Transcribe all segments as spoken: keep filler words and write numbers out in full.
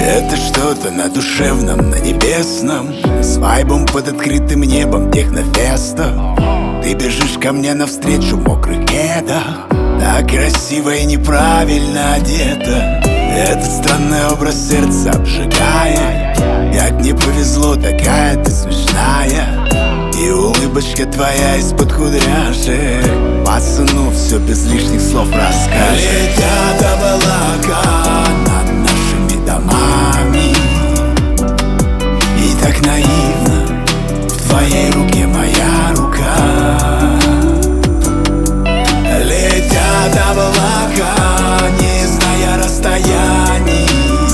Это что-то на душевном, на небесном, с вайбом под открытым небом технофеста. Ты бежишь ко мне навстречу в мокрых кедах, так красиво и неправильно одета. Этот странный образ сердца обжигает. Как мне повезло, такая ты смешная. И улыбочка твоя из-под кудряшек пацану все без лишних слов расскажет. Летят облака над нашими домами, и так наивно в твоей руке моя рука. Летят облака, не зная расстояний,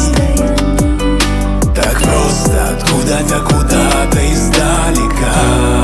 так просто откуда-то, куда-то издалека.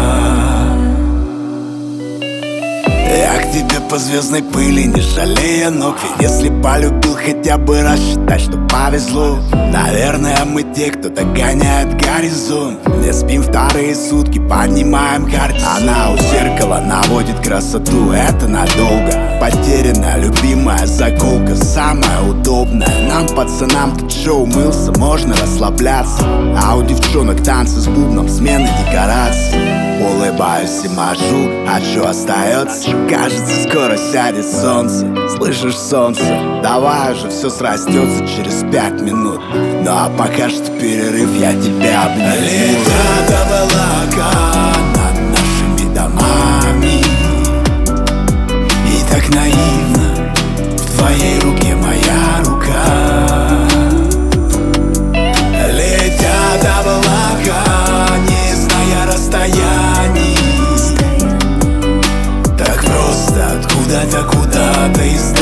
Я к тебе по звездной пыли, не жалея ног. Ведь если полюбил, хотя бы раз считай, что повезло. Наверное, мы те, кто догоняет горизонт. Не спим вторые сутки, поднимаем картину. Она у зеркала наводит красоту, это надолго. Потерянная любимая заколка, самая удобная. Нам, пацанам, тут шоу умылся, можно расслабляться. А у девчонок танцы с бубном, смены декораций. Улыбаюсь и мажу, а что остается? Кажется, скоро сядет солнце. Слышишь, солнце? Давай уже, все срастется через пять минут. Ну а пока что перерыв, я тебя обниму. Летят облака над нашими домами, и так наивно в твоей руке моя рука. Летят облака, не зная расстояний, так просто откуда-то, куда-то из